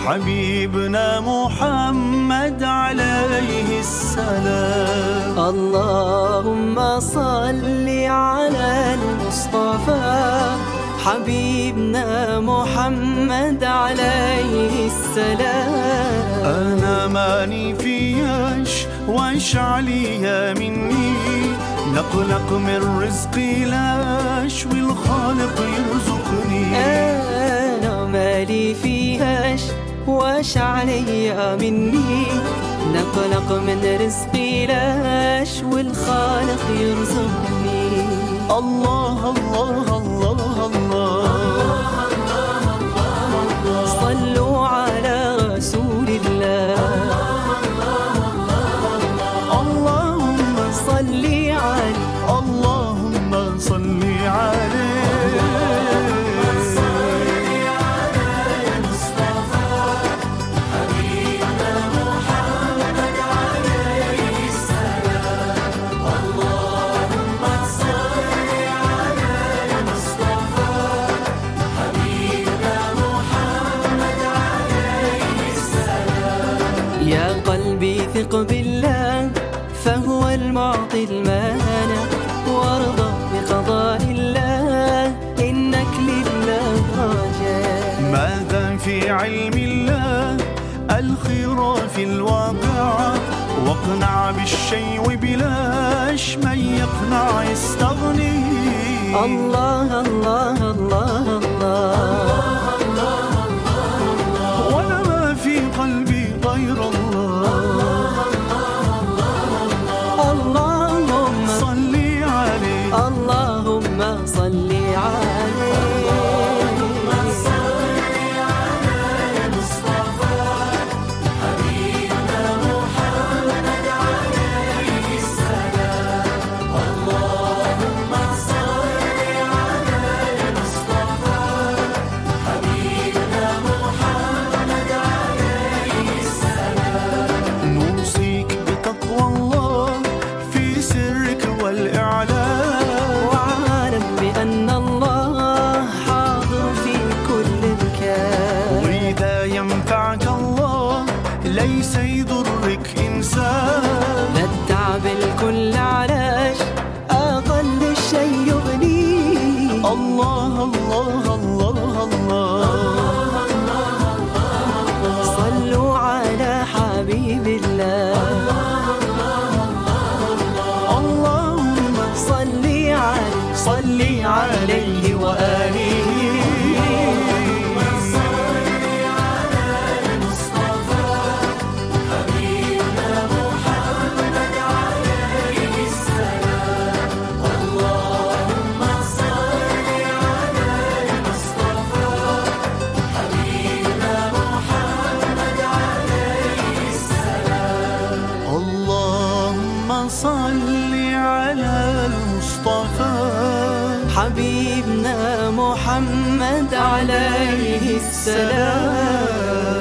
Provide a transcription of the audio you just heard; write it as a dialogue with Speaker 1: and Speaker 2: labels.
Speaker 1: حبيبنا محمد عليه السلام.
Speaker 2: اللهم صل على المصطفى حبيبنا محمد عليه السلام.
Speaker 1: أنا ماني فياش واش عليا مني، نقلق من رزقي لاش والخالق يرزقني.
Speaker 2: أنا مالي فيهاش واش عليا مني، نقلق من رزقي لاش والخالق يرزقني.
Speaker 1: الله الله الله الله،
Speaker 2: صلوا على رسول الله.
Speaker 1: اللهم
Speaker 2: صل عليه،
Speaker 1: اللهم صل عليه.
Speaker 2: يا قلبي ثق بالله فهو المعطي المانع، وارضى بقضاء الله إنك لله رجاء.
Speaker 1: ماذا في علم الله الخير في الواقع، واقنع بالشيء بلاش من يقنع يستغني.
Speaker 2: الله الله الله الله،
Speaker 1: ولا ما في قلبي غير الله.
Speaker 2: اللهم
Speaker 1: صل عليه،
Speaker 2: اللهم صل عليه.
Speaker 1: ليس يضرك إنسان.
Speaker 2: لا التعب الكل علاش أقل الشيء يغني.
Speaker 1: الله الله الله الله،
Speaker 2: صلوا على حبيب الله.
Speaker 1: اللهم
Speaker 2: صل عليه،
Speaker 1: صل عليه وآله. صل على المصطفى
Speaker 2: حبيبنا محمد عليه السلام.